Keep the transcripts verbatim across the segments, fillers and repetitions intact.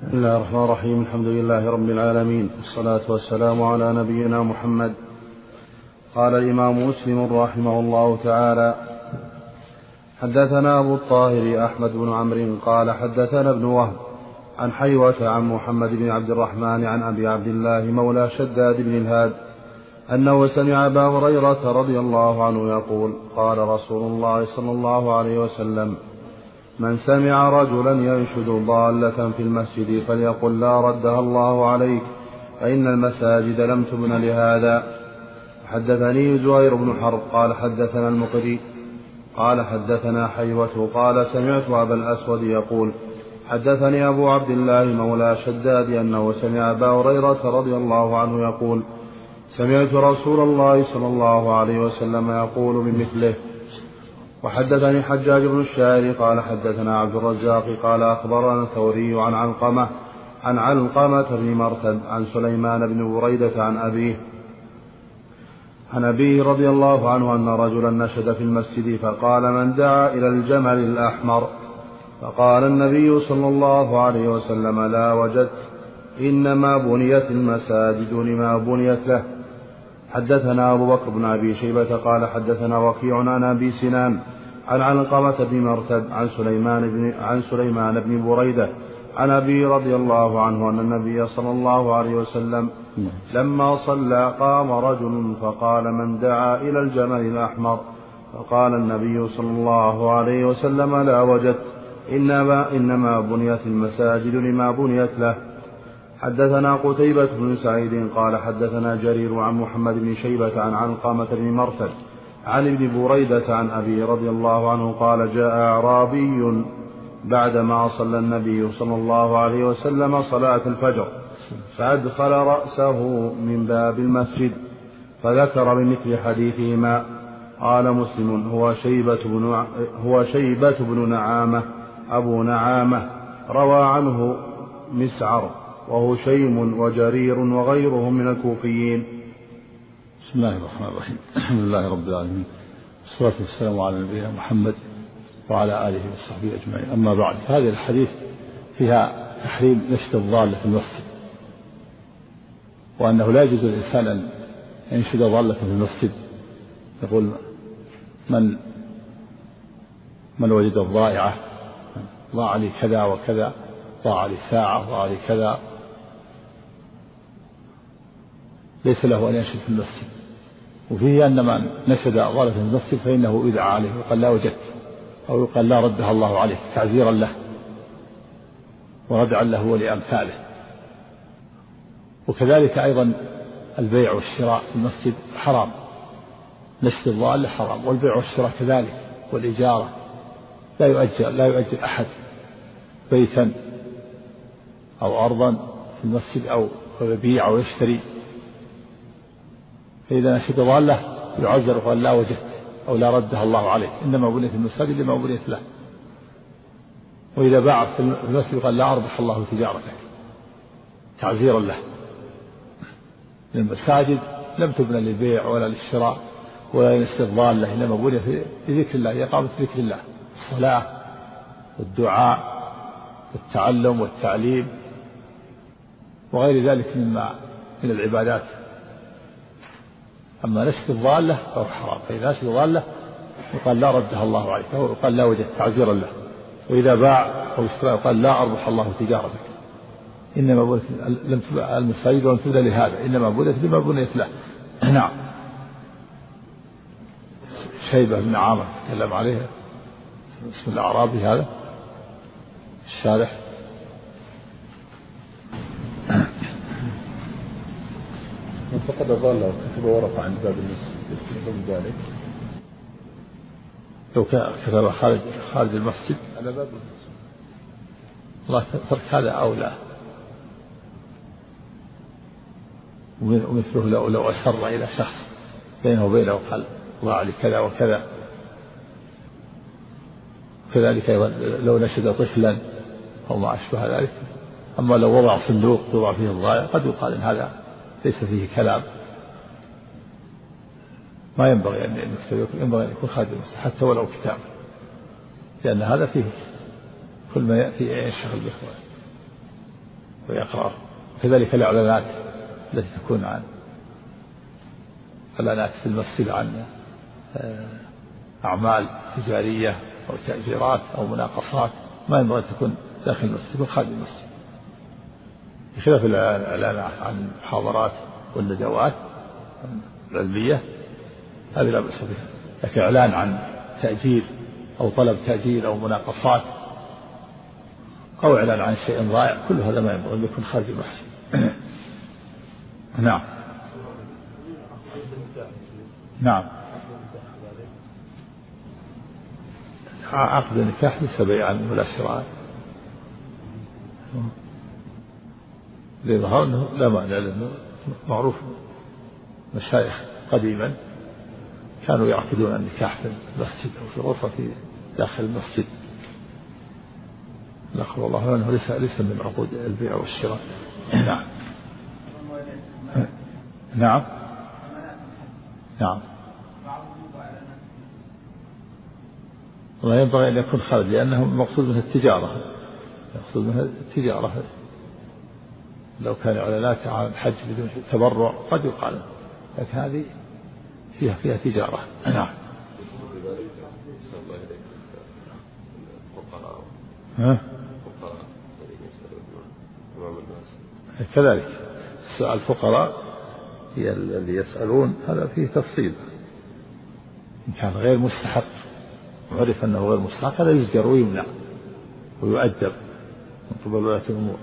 بسم الله الرحمن الرحيم. الحمد لله رب العالمين، والصلاة والسلام على نبينا محمد. قال الإمام مسلم رحمه الله تعالى: حدثنا أبو الطاهر أحمد بن عمرو قال حدثنا ابن وهب عن حيوة عن محمد بن عبد الرحمن عن أبي عبد الله مولى شداد بن الهاد أنه سمع أبا هريرة رضي الله عنه يقول: قال رسول الله صلى الله عليه وسلم: من سمع رجلا ينشد ضالة في المسجد فليقل لا ردها الله عليك، فإن المساجد لم تبن لهذا. حدثني زهير بن حرب قال حدثنا المقري قال حدثنا حيوة قال سمعت أبا الأسود يقول: حدثني أبو عبد الله مولى شداد أنه سمع أبا هريرة رضي الله عنه يقول: سمعت رسول الله صلى الله عليه وسلم يقول بمثله. وحدثني حجاج بن الشاعر قال حدثنا عبد الرزاق قال أخبرنا الثوري عن علقمة عن علقمة بن مرثد عن سليمان بن بريدة عن أبيه عن أبيه رضي الله عنه أن رجلا نشد في المسجد فقال: من دعا إلى الجمل الأحمر؟ فقال النبي صلى الله عليه وسلم: لا وجدت، إنما بنيت المساجد لما بنيت له. حدثنا أبو بكر بن أبي شيبة قال حدثنا وكيع عن أبي سنان عن علقمة بن مرثد عن سليمان بن, عن سليمان بن بريدة عن أبي رضي الله عنه أن النبي صلى الله عليه وسلم لما صلى قام رجل فقال: من دعا إلى الجمل الأحمر؟ فقال النبي صلى الله عليه وسلم: لا وجدت، إنما, إنما بنيت المساجد لما بنيت له. حدثنا قتيبة بن سعيد قال حدثنا جرير عن محمد بن شيبة عن علقمة بن مرثد عن ابن بريدة عن أبي رضي الله عنه قال: جاء أعرابي بعدما صلى النبي صلى الله عليه وسلم صلاة الفجر فأدخل رأسه من باب المسجد فذكر بمثل حديثهما. قال مسلم: هو شيبة بن, هو شيبة بن نعامة أبو نعامة، روى عنه مسعر وهشيم وجرير وغيرهم من الكوفيين. بسم الله الرحمن الرحيم. الحمد لله رب العالمين، والصلاة والسلام على نبينا محمد وعلى آله وصحبه أجمعين. أما بعد، هذه الحديث فيها تحريم نشد الضالة في المسجد، وأنه لا يجوز للإنسان أن ينشد ضالة في المسجد، يقول: من من وجد الضائعة، ضاع لي كذا وكذا، ضاع لي ساعة، ضاع لي كذا، ليس له أن ينشد في المسجد. وفيه أن من نشد ضالة في المسجد فإنه يدعى عليه وقال: لا وجدت، أو يقال: لا ردها الله عليك، تعزيرا له وردعا له ولأمثاله. وكذلك أيضا البيع والشراء في المسجد حرام، نشد الضالة حرام، والبيع والشراء كذلك، والإجارة. لا يؤجر لا يؤجر أحد بيتا أو أرضا في المسجد أو يبيع أو يشتري، فإذا نشد ضالة يعزر وقال: لا وجدت، أو لا ردها الله عليك، إنما بنيت المساجد لما بنيت له. وإذا باع في المسجد قال: لا أربح الله تجارتك، تعزيرا له. المساجد لم تبنى للبيع ولا للشراء ولا لنشد الضالة، إنما بنيت لذكر الله، إقامة ذكر الله، الصلاة والدعاء والتعلم والتعليم وغير ذلك مما من العبادات. أما نشد الضالة فهو حرام، فإذا نشد الضالة يقال: لا ردها الله عليك، فهو يقال: لا وجدت، تعزيرا له. وإذا باع أو اشترى يقال: لا أربح الله تجارتك، إنما بنيت لم تبنى المساجد ولم تبنى لهذا، إنما بنيت لما بنيت له. نعم. شيبة بن نعامة تكلم عليها، اسم الأعرابي هذا الشارح. من فقد ضاله وكتب ورقة عند باب المسجد يستحب ذلك، لو كتب خارج خارج المسجد على باب المسجد، الله ترك هذا أولى. ومثله لو, لو أسر إلى شخص بينه وبينه قال: ضاع لي كذا وكذا. كذلك لو نشد طفلا أو ما أشبه ذلك. أما لو وضع صندوق يوضع فيه الضائع قد يقال إن هذا ليس فيه كلام، ما ينبغي أن يكتب، ينبغي أن يكون خارج المسجد حتى ولو كتاب، لأن هذا فيه كل ما يأتي ينشغل به. ويقرأ. كذلك الإعلانات التي تكون عن إعلانات في المسجد عن أعمال تجارية أو تأجيرات أو مناقصات ما ينبغي أن تكون داخل المسجد وخارج المسجد، بخلاف الإعلان عن المحاضرات والندوات العلمية هذه لا بأس بها. لكن إعلان عن تأجير أو طلب تأجير أو مناقصات أو إعلان عن شيء ضائع كل هذا ما ينبغي أن يكون خارج المسجد. نعم نعم. عقد النكاح ليس بيعا ولا شراء، لظهر أنه لا معنى، لأنه معروف مشايخ قديما كانوا يعقدون النكاح في المسجد أو في غرفة في داخل المسجد. نقول الله أنه ليس ليس من عقود البيع والشراء. نعم نعم نعم. ولا ينبغي أن يكون خارج، لأنه مقصود منها التجارة، مقصود منها التجارة. لو كان إعلانات عن الحج بدون تبرع قد يقال، لكن هذه فيها فيها تجارة. نعم. ها؟ كذلك الفقراء هي اللي يسألون، هذا فيه تفصيل. إن كان غير مستحق وعرف أنه غير مستحق هذا يزجر ويمنع ويؤدب من قبل ولاة الأمور.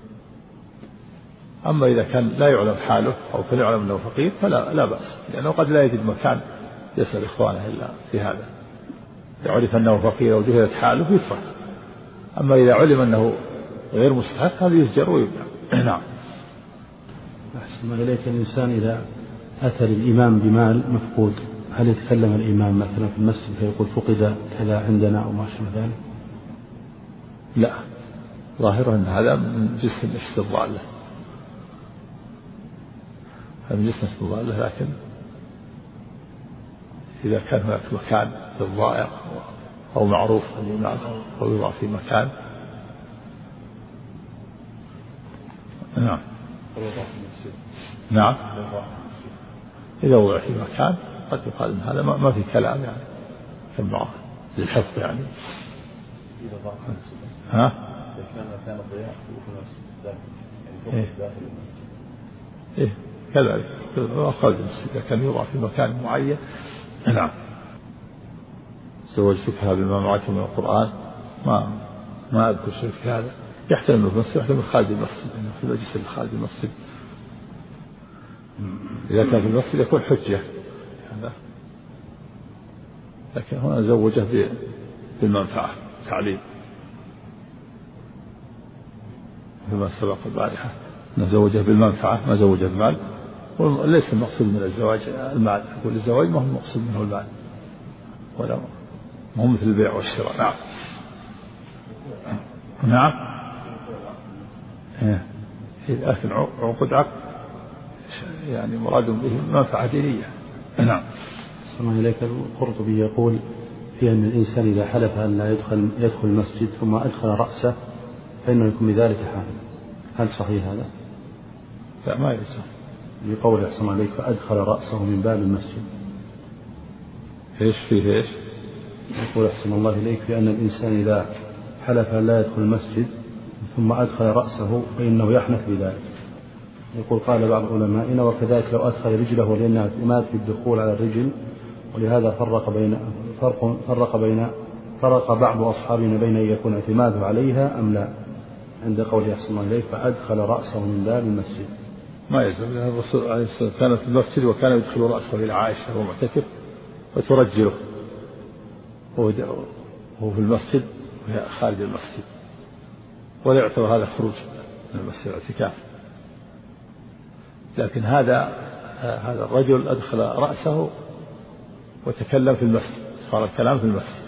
أما إذا كان لا يعلم حاله أو كان يعلم أنه فقير فلا لا بأس، لأنه قد لا يجد مكان يسأل إخوانه إلا في هذا. إذا عرف أنه فقير وجهلت حاله يترك. أما إذا علم أنه غير مستحق هذا يزجر ويمنع. نعم. أحسن إليك. الإنسان إذا أتى للإمام بمال مفقود هل يتكلم الإمام مثلا في المسجد فيقول فقد كذا عندنا أو ما شابه ذلك؟ لا، ظاهره أن هذا من جسم الاستضالة، هذا من جسم الاستضالة. لكن إذا كان هناك مكان للضائع أو معروف الإمام أو يوضع في مكان. نعم نعم. إذا وضع في مكان قد يقال إن هذا ما في كلام يعني كم للحفظ يعني. ها؟ إذا كان مكان الضياع في المسجد داخل يعني داخل المسجد. إيه كذلك خارج المسجد إذا كان يوضع في مكان معين. نعم. زوجتك بما معك من القرآن ما ما أذكر شيء في هذا. يحتمل في المسجد يحتمل خارج المسجد، يعني في المجلس اللي خارج المسجد. إذا كان في المسجد يكون حجة، لكن هنا زوجه بالمنفعة تعليم بما سبق البارحة، نزوجه بالمنفعة ما زوجه المال. وليس المقصود من الزواج المال، يقول الزواج ما هو المقصود منه المال ولا ما هو مثل البيع والشراء. نعم نعم. لكن عقد عقد يعني مراد به منفعة دينية. نعم. السلام إليك. القرطبي يقول في أن الإنسان إذا حلف أن لا يدخل يدخل المسجد ثم أدخل رأسه فإنه يكون بذلك حالا، هل صحيح هذا؟ لا ما يصح. بقول أحسن عليك فأدخل رأسه من باب المسجد. إيش فيه إيش؟ يقول أحسن الله إليك في أن الإنسان إذا حلف أن لا يدخل المسجد ثم أدخل رأسه فإنه يحنث بذلك. يقول قال بعض علمائنا وكذلك لو أدخل رجله لأنها اعتماد في الدخول على الرجل، ولهذا فرق بين فرق فرق بين فرق بعض أصحابنا بين أن يكون اعتماده عليها أم لا، عند قول أحسن الله إليك فأدخل رأسه من باب المسجد. ما يلزم، الرسول عليه الصلاة والسلام كان في المسجد وكان يدخل رأسه إلى عائشة وهو معتكف وترجله وهو في المسجد وهي خارج المسجد، ولا يعتبر هذا خروج من المسجد اعتكاف. لكن هذا هذا الرجل أدخل رأسه وتكلم في المسجد، صار الكلام في المسجد.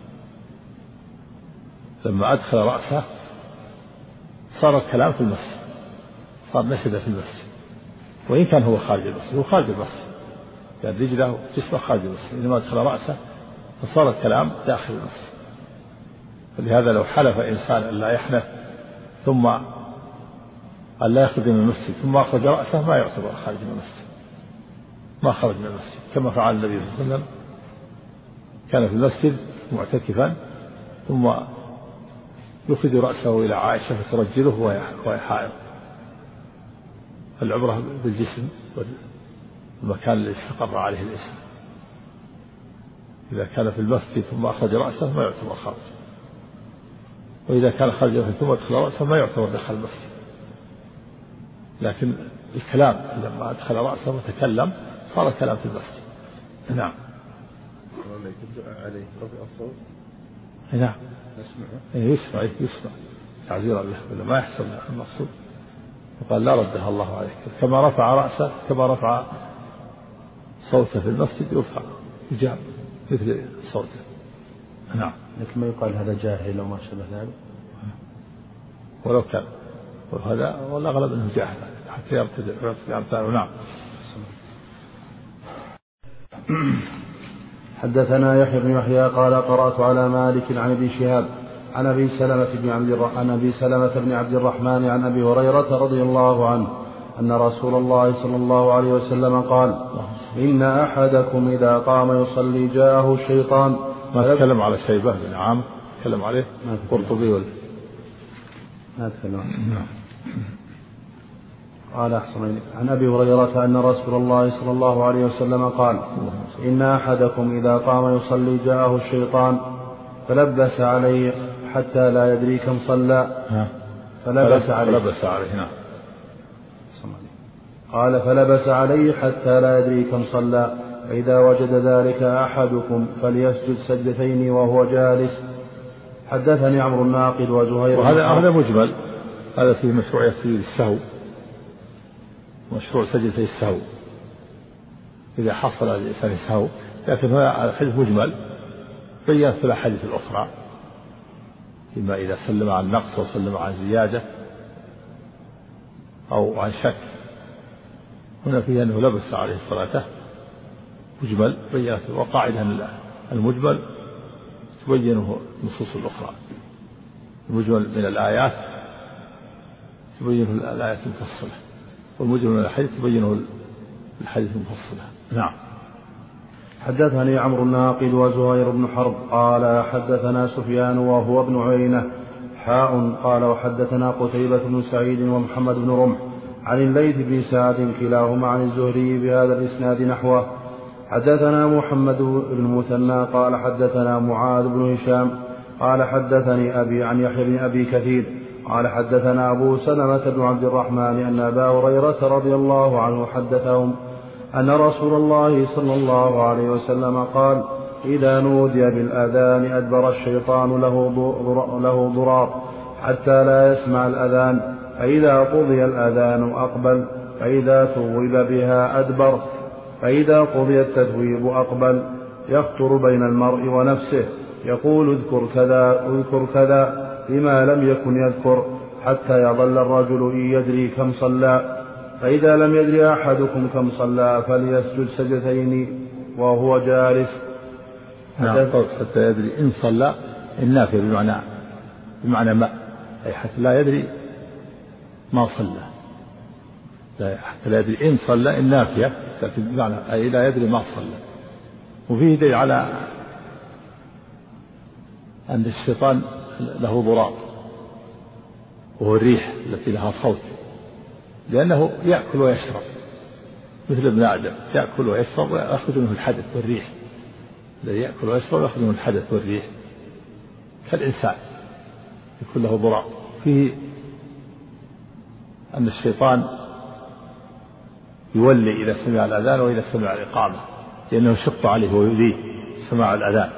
لما أدخل رأسه صار الكلام في المسجد، صار نشد في المسجد، وإن كان هو خارج المسجد، هو خارج المسجد يعني رجله جسمه خارج المسجد، إنما أدخل رأسه فصار الكلام داخل المسجد. فلهذا لو حلف إنسان أن لا يحنث ثم أن لا يخرج من المسجد ثم أخرج رأسه ما يعتبر خارج من المسجد، ما خرج من المسجد، كما فعل النبي صلى الله عليه وسلم، كان في المسجد معتكفا ثم يخرج رأسه إلى عائشة فترجله وهو حائض. العبرة بالجسم والمكان الذي استقر عليه الاسم. إذا كان في المسجد ثم أخرج رأسه ما يعتبر خارج، وإذا كان خرج ثم أدخل رأسه ما يعتبر دخل المسجد. لكن الكلام لما أدخل رأسه وتكلم صار كلام في المسجد. نعم. عليه رفع الصوت. نعم. نسمعه. يسمع يسمع تعزيرا له ولا ما يحصل المقصود. وقال لا ردها الله عليك، كما رفع رأسه كما رفع صوته في المسجد يرفع يجاب مثل صوته. نعم. لكن ما يقال هذا جاهل وما شابه ذلك، ولو كان وهذا والأغلب أنه جاهل حتى يرتدع ويرتدع أمثاله. نعم. حدثنا يحيى بن يحيى قال قرأت على مالك عن ابن شهاب عن أبي سلمة بن عبد عن أبي سلمة بن عبد الرحمن عن أبي هريرة رضي الله عنه أن رسول الله صلى الله عليه وسلم قال: إن أحدكم إذا قام يصلي جاءه الشيطان. ما تكلم على شيبة بن عامر، تكلم عليه قرطبي ولا ما تكلم. قال أحسن عن أبي هريرة أن رسول الله صلى الله عليه وسلم قال: إن أحدكم إذا قام يصلي جاءه الشيطان فلبس عليه حتى لا يدري كم صلى. فلبس عليه فلبس عليه نعم. قال: فلبس عليه حتى لا يدري كم صلى، فإذا وجد ذلك أحدكم فليسجد سجدتين وهو جالس. حدثني عمرو الناقد وزهير. وهذا هذا مجمل، هذا في مشروعية سجود السهو، مشروع سجدتي السهو إذا حصل الإنسان السهو، لكن هذا الحديث مجمل بين في الأحاديث الأخرى، إما إذا سلم عن نقص وسلم عن زيادة أو عن شك. هنا فيه أنه لبس عليه الصلاة مجمل بينت، وقاعدة المجمل تبينه النصوص الأخرى. المجمل من الآيات تبينه الآيات المفصلة، والمجمل من الحديث تبينه الحديث المفصلة. نعم. حدثني عمرو الناقد وزهير بن حرب قال حدثنا سفيان وهو ابن عيينة حاء قال وحدثنا قتيبة بن سعيد ومحمد بن رمح عن الليث بن سعد كلاهما عن الزهري بهذا الإسناد نحوه. حدثنا محمد بن المثنى قال حدثنا معاذ بن هشام قال حدثني أبي عن يحيى بن أبي كثير قال حدثنا أبو سلمة بن عبد الرحمن أن أبا هريرة رضي الله عنه حدثهم أن رسول الله صلى الله عليه وسلم قال: إذا نودي بالأذان أدبر الشيطان له ضراط حتى لا يسمع الأذان، فإذا قضي الأذان أقبل، فإذا ثوب بها أدبر، فإذا قضي التثويب أقبل، يخطر بين المرء ونفسه يقول اذكر كذا اذكر كذا لما لم يكن يذكر، حتى يظل الرجل إن يدري كم صلى، فإذا لم يدري أحدكم كم صلى فليسجد سجدتين وهو جالس. حتى يدري إن صلى، النافية بمعنى بمعنى ما، أي حتى لا يدري ما صلى، حتى لا يدري إن صلى النافية، لكن بمعنى أي لا يدري ما صلى. وفيه دليل على أن الشيطان له ضراط وهو الريح التي لها صوت، لأنه يأكل ويشرب مثل ابن آدم، يأكل ويشرب ويأخذ منه الحدث والريح، الذي يأكل ويشرب ويأخذ منه الحدث والريح كالإنسان يكون له ضراط. فيه أن الشيطان يولي إذا سمع الأذان وإذا سمع الإقامة، لأنه يشق عليه ويؤذيه سماع الأذان،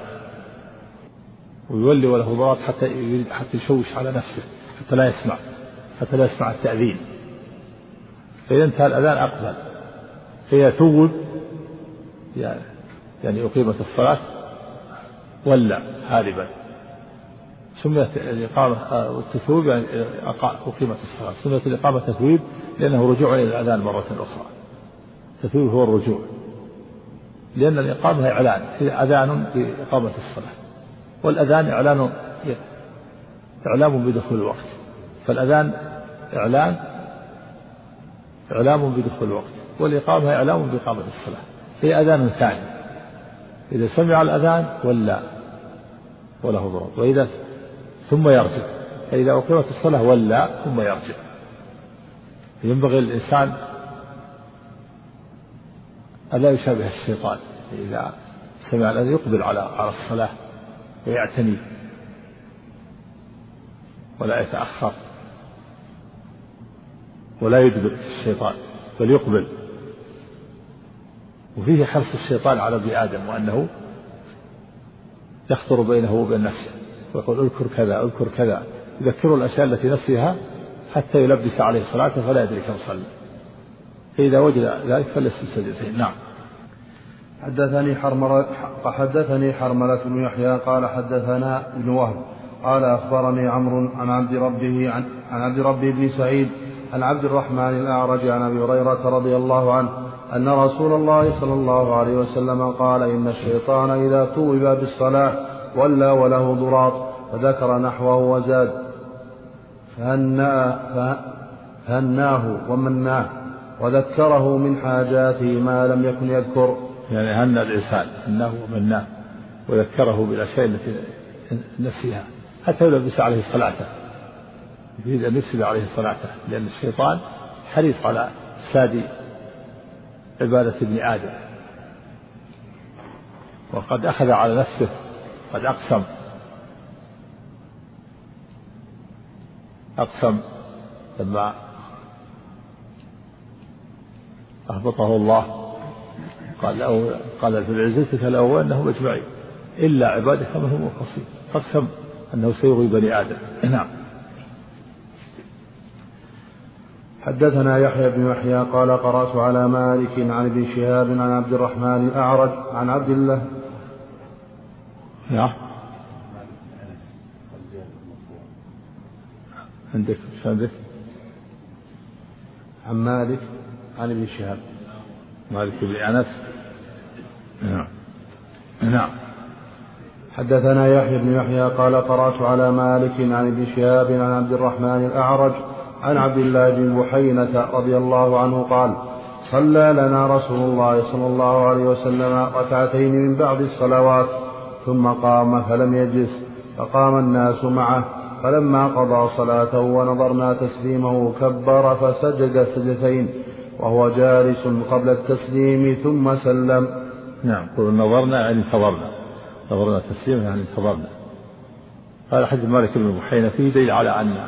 ويولي وله ضراط حتى يريد حتى يشوش على نفسه حتى لا يسمع حتى لا يسمع التأذين. فإذا انتهى الأذان أقبل، فيتوب يعني أقيمت الصلاة ولا هاربا. سميت الإقامة والتثويب يعني أقيمت الصلاة، سميت الإقامة تثويب لأنه رجوع إلى الأذان مرة أخرى. التثويب هو الرجوع، لأن الإقامة إعلان، هي أذان بإقامة الصلاة، والأذان إعلان إعلام بدخول الوقت. فالأذان إعلان إعلام بدخول الوقت، والإقامة إعلام بإقامة الصلاة، هي أذان ثاني، إذا سمع الأذان ولا وله ضرورة، وإذا ثم يرجع، فإذا أقيمت الصلاة ولا ثم يرجع. ينبغي الإنسان ألا يشابه الشيطان، إذا سمع الأذان يقبل على على الصلاة ويعتني ولا يتأخر ولا يدبر الشيطان بل يقبل. وفيه حرص الشيطان على ابن آدم، وأنه يخطر بينه وبين نفسه ويقول اذكر كذا اذكر كذا، يذكره الأشياء التي نسيها حتى يلبس عليه صلاته فلا يدري كم صلى، فإذا وجد ذلك فليسجد سجدتين. نعم. حدثني حرملة حدثني حرملة بن يحيى قال حدثنا ابن وهب قال أخبرني عمرو عن عبد ربه عن, عن عبد ربه بن سعيد عن عبد الرحمن الأعرج عن أبي هريرة رضي الله عنه أن رسول الله صلى الله عليه وسلم قال إن الشيطان إذا توب بالصلاة ولى وله ضراط، فذكر نحوه وزاد فهناه ومناه وذكره من حاجاته ما لم يكن يذكر. يعني هنى الإنسان هناه ومناه وذكره بالأشياء التي نسيها حتى يلبس عليه صلاته، يريد أن يفسد عليه صلاته، لأن الشيطان حريص على إفساد عبادة ابن آدم، وقد أخذ على نفسه، قد أقسم أقسم لما أهبطه الله قال له قال في عزتك لأغوينهم أنهم أجمعين إلا عبادك من هم المخلصين، أقسم أنه سيغوي بني آدم. نعم. حدثنا يحيى بن يحيى قال قرأت على مالك عن ابن شهاب عن عبد الرحمن الأعرج عن عبد الله. نعم. عندك شو عندك؟ عن مالك عن ابن شهاب. مالك بن أنس. نعم. نعم. حدثنا يحيى بن يحيى قال قرأت على مالك عن ابن شهاب عن عبد الرحمن الأعرج عن عبد الله بن بحينة رضي الله عنه قال صلى لنا رسول الله صلى الله عليه وسلم ركعتين من بعد الصلوات ثم قام فلم يجلس، فقام الناس معه، فلما قضى صلاته ونظرنا تسليمه كبر فسجد سجدتين وهو جالس قبل التسليم ثم سلم. نعم. قل نظرنا يعني انتظرنا، نظرنا تسليمه يعني انتظرنا. هذا حديث مالك بن بحينة فيه دليل على أن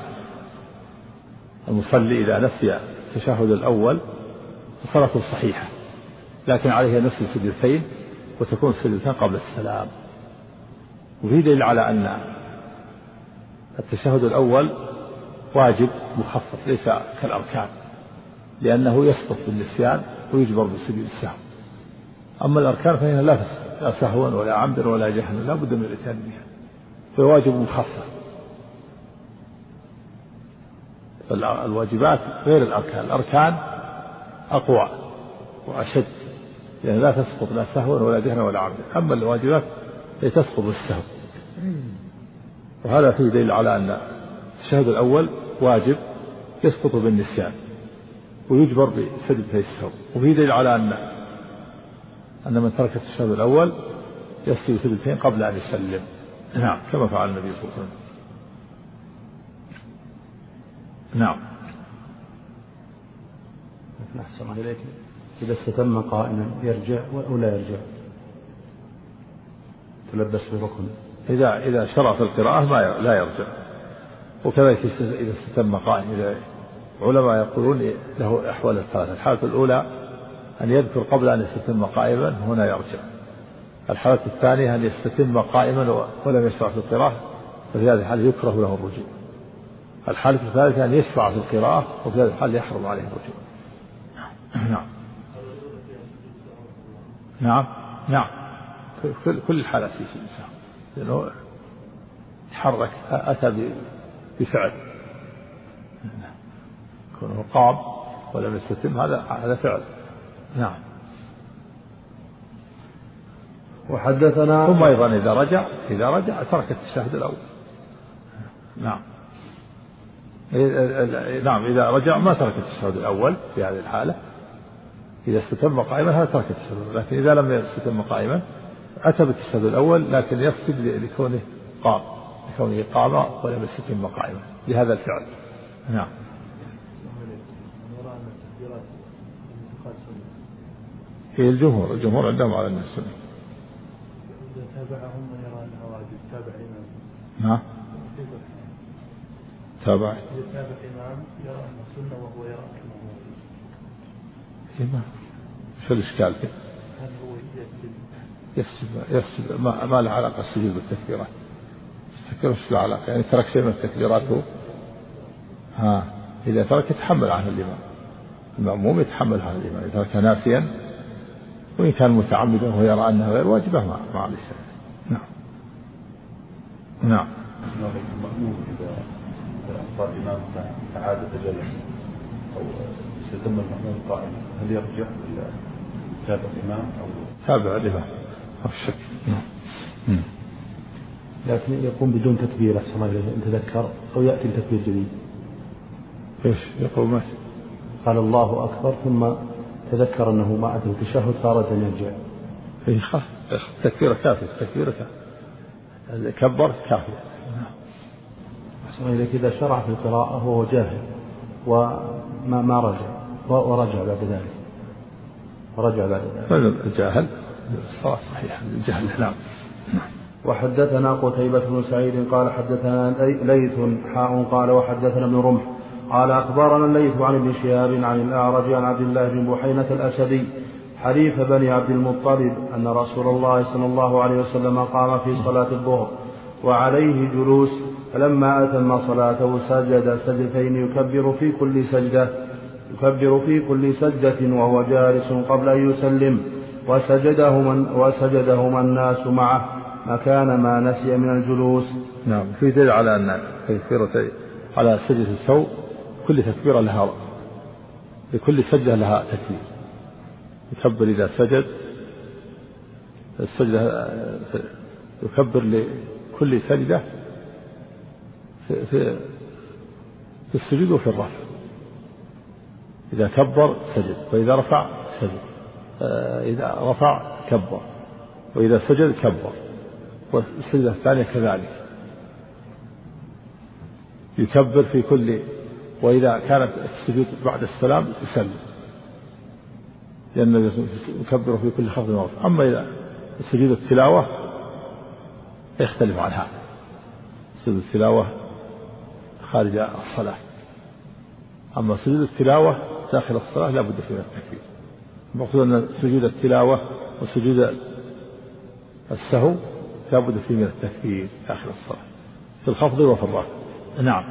المصلي إذا نسي التشهد الأول فصلاته صحيحة، لكن عليه نفس السجدتين وتكون السجدتين قبل السلام. وفيه دليل على أن التشهد الأول واجب مخفف ليس كالأركان، لأنه يسقط بالنسيان ويجبر بسجود السهو. أما الأركان فإنها لا تسقط لا سهوا ولا عمدا ولا جهلا، لا بد من الإتيان بها، فواجب مخفف. الواجبات غير الأركان، الأركان أقوى وأشد، يعني لا تسقط لا سهوا ولا جهلا ولا عمدا، أما الواجبات هي تسقط بالسهو. وهذا فيه دليل على أن التشهد الأول واجب يسقط بالنسيان ويجبر بسجدتي السهو. وفيه دليل على أن أن من ترك التشهد الأول يسجد سجدتين قبل أن يسلم. نعم. كما فعل النبي صلى الله عليه وسلم. نعم. أحسن عليك. إذا استتم قائما يرجع أو لا يرجع؟ تلبس بركن. إذا إذا شرع في القراءة ما لا يرجع. وكذلك إذا استتم قائما، إذا علماء يقولون له أحوال الثلاثة. الحالة الأولى أن يذكر قبل أن يستتم قائما، هنا يرجع. الحالة الثانية أن يستتم قائما ولم يشرع في القراءة، ففي هذه الحالة يكره له الرجوع. الحالة الثالثة أن يشرع في القراءة، وفي هذه الحالة يحرم عليه الرجوع. نعم. نعم. نعم. كل كل الحالات في الإنسان لأنه تحرك أتى بفعل، كونه قام ولم يستتم هذا هذا فعل. نعم. وحدثنا ثم أيضا إذا رجع إذا رجع ترك التشهد الأول. نعم. نعم إذا رجع ما ترك التشهد الأول في هذه الحالة، إذا استتم قائما هذا ترك التشهد، لكن إذا لم يستتم قائما أتى بالتشهد الأول لكن يسجد لكونه قام، لكونه قام ولم يستتم قائما لهذا الفعل. نعم. هي الجمهور الجمهور عندهم على السنة. إذا تابعهم من يرى أنها واجب تابع إمام. نعم. تابع. إذا تابع إمام يرى أنها سنة وهو يرى أنها واجب. إمام. شو الإشكال فيه؟ هل هو يسجد؟ يسجد يسجد ما ما له علاقة السجود بالتكبيرات. التكبيرات له علاقة، يعني ترك شيء من التكبيرات هو. ها إذا ترك يتحمل عنه الإمام. المأموم يتحمل عنه الإمام، إذا ترك ناسيا وإن كان متعمدا وهو يرى أنها غير واجبة ما معلش. نعم. نعم. المأموم إذا أخطأ الإمام فعاد جلس أو استتم المأموم قائما هل يرجع إلى تابع الإمام أو تابع الإمام أو الشك؟ نعم. لكن يقوم بدون تكبير أحسن الله إليه إن تذكر أو يأتي بتكبير جديد. إيش يقول ماشي؟ قال الله أكبر ثم تذكر أنه ما أتى التشهد فأراد أن يرجع. إيه خلاص تكبيره كافي تكبيره كافي كبر كافي. أحسن الله إليك إذا شرع في القراءة وهو جاهل وما ما رجع ورجع بعد ذلك ورجع بعد ذلك. الجاهل الصلاة صحيح الجهل. نعم. وحدثنا قتيبة بن سعيد قال حدثنا ليث حاء قال وحدثنا ابن رمح قال أخبرنا الليث عن ابن شهاب عن الأعرج عن عبد الله بن بحينة الأسدي حليف بني عبد المطلب أن رسول الله صلى الله عليه وسلم قام في صلاة الظهر وعليه جلوس، فلما أتم صلاته سجد سجدتين يكبر في كل سجدة يكبر في كل سجدة وهو جالس قبل أن يسلم، وسجدهما وسجدهما الناس معه مكان ما نسي من الجلوس. نعم. في دليل على أن تكبيرة على سجدة السوء كل تكبيرة لها لكل سجدة لها تكبير، يكبر إذا سجد السجدة يكبر لكل سجدة في, في, في السجود وفي الرفع، إذا كبر سجد وإذا رفع سجد، إذا رفع كبر وإذا سجد كبر، والسجدة الثانية كذلك يكبر في كل، وإذا كانت السجود بعد السلام يسلم لأنه يكبر في كل خفض ورفع. أما إذا سجود التلاوة يختلف عن هذا، سجود التلاوة خارج الصلاة، أما سجود التلاوة داخل الصلاة لا بد فيه من التكبير. المقصود أن سجود التلاوة وسجود السهو لا بد فيه من التكبير داخل الصلاة في الخفض وفي الرفع. نعم.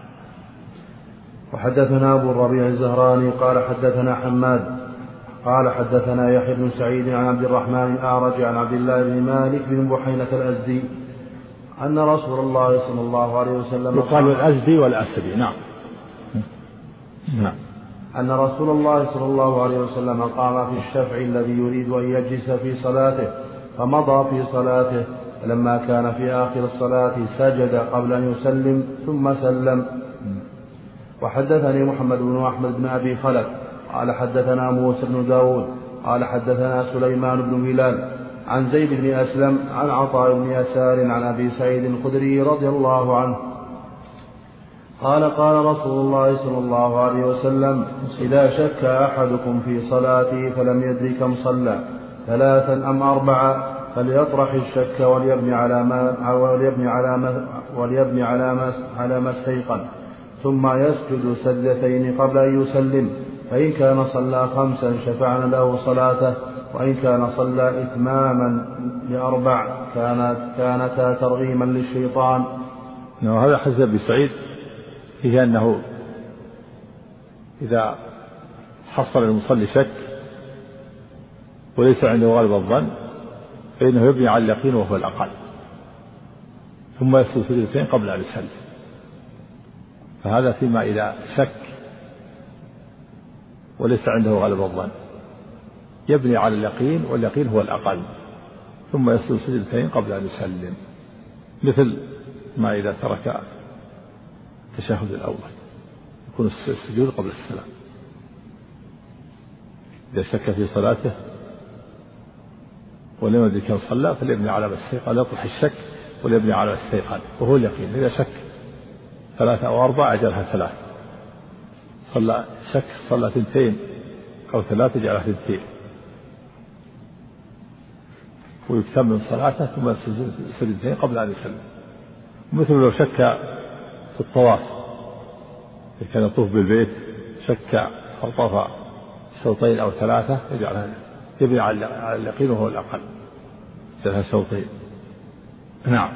وحدثنا أبو الربيع الزهراني قال حدثنا حماد قال حدثنا يحيى بن سعيد عن عبد الرحمن الأعرج عن عبد الله بن مالك بن بحينة الأزدي أن رسول الله صلى الله عليه وسلم يقال الأزدي والأسدي. نعم. نعم. أن رسول الله صلى الله عليه وسلم قام في الشفع الذي يريد أن يجلس في صلاته فمضى في صلاته، فلما كان في آخر الصلاة سجد قبل أن يسلم ثم سلم. وحدثني محمد بن أحمد بن أبي خلف قال حدثنا موسى بن داود قال حدثنا سليمان بن بلال عن زيد بن أسلم عن عطاء بن يسار عن أبي سعيد الخدري رضي الله عنه قال قال رسول الله صلى الله عليه وسلم إذا شك أحدكم في صلاته فلم يدري كم صلى ثلاثا أم أربعة فليطرح الشك وليبني على ما وليبني على ما وليبني على ما على ما استيقن، ثم يسجد سجدتين قبل أن يسلم، فإن كان صلى خمسا شفعنا له صلاته، وإن كان صلى إتماما لأربع كانت كانتا ترغيما للشيطان. هذا حديث أبي سعيد فيه أنه إذا حصل المصلي شك وليس عنده غالب الظن فإنه يبني على اليقين وهو الأقل، ثم يسجد سجدتين قبل أن يسلم. فهذا فيما إذا شك وليس عنده غالب الظن يبني على اليقين واليقين هو الأقل، ثم يسجد سجدتين قبل أن يسلم، مثل ما إذا ترك التشهد الأول. يكون السجود قبل السلام. إذا شك في صلاته ولم يدري كم صلى فليبني على ما استيقن، يطرح الشك وليبني على ما استيقن وهو اليقين. إذا شك ثلاثة أو أربعة أجلها ثلاث، صلى شك صلى ثنتين أو ثلاثة أجلها ثنتين، ويكتمل صلاته ثم يسجد سجدتين قبل أن يسلم. مثل لو شك في الطواف، إذا كان يطوف بالبيت شك أو طاف شوطين أو ثلاثة يجعلها يبني على اليقين وهو الأقل، يجعلها شوطين. نعم.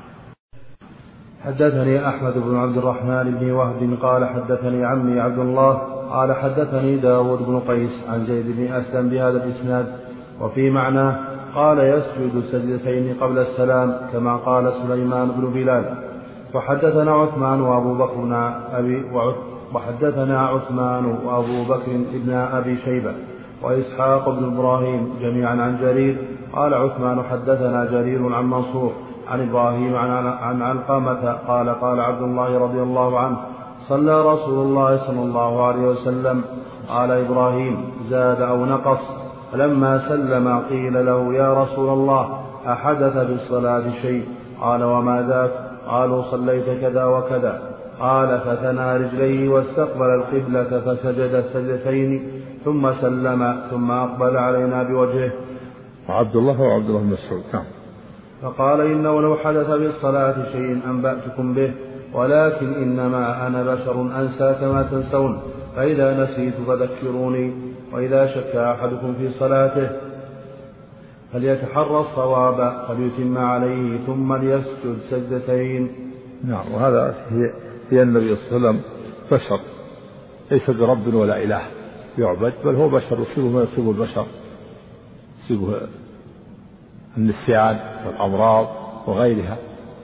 حدثني أحمد بن عبد الرحمن بن وهب قال حدثني عمي عبد الله قال حدثني داود بن قيس عن زيد بن أسلم بهذا الإسناد وفي معناه قال يسجد سجدتين قبل السلام كما قال سليمان بن بلال. وحدثنا عثمان وأبو بكر بن أبي وحدثنا عثمان وأبو بكر بن أبي شيبة وإسحاق بن إبراهيم جميعا عن جرير قال عثمان حدثنا جرير عن منصور عن إبراهيم عن علقمة قال قال عبد الله رضي الله عنه صلى رسول الله صلى الله عليه وسلم. قال إبراهيم زاد أو نقص. فلما سلم قيل له يا رسول الله أحدث بالصلاة شيء؟ قال وما ذاك؟ قالوا صليت كذا وكذا. قال فثنى رجليه واستقبل القبلة فسجد سجدتين ثم سلم ثم أقبل علينا بوجهه. وعبد الله وعبد الله بن مسعود. فقال إنه لو حدث بالصلاة شيء أنبأتكم به ولكن إنما أنا بشر أنسى كما تنسون، فإذا نسيت فذكروني. وإذا شك أحدكم في صلاته فليتحرى الصواب فليتم عليه ثم ليسجد سجدتين. نعم. وهذا هي النبي صلى الله عليه وسلم بشر ليس برب ولا إله يعبد، بل هو بشر يصيبه ما يصيب البشر، يصيبه النسيان والأمراض وغيرها،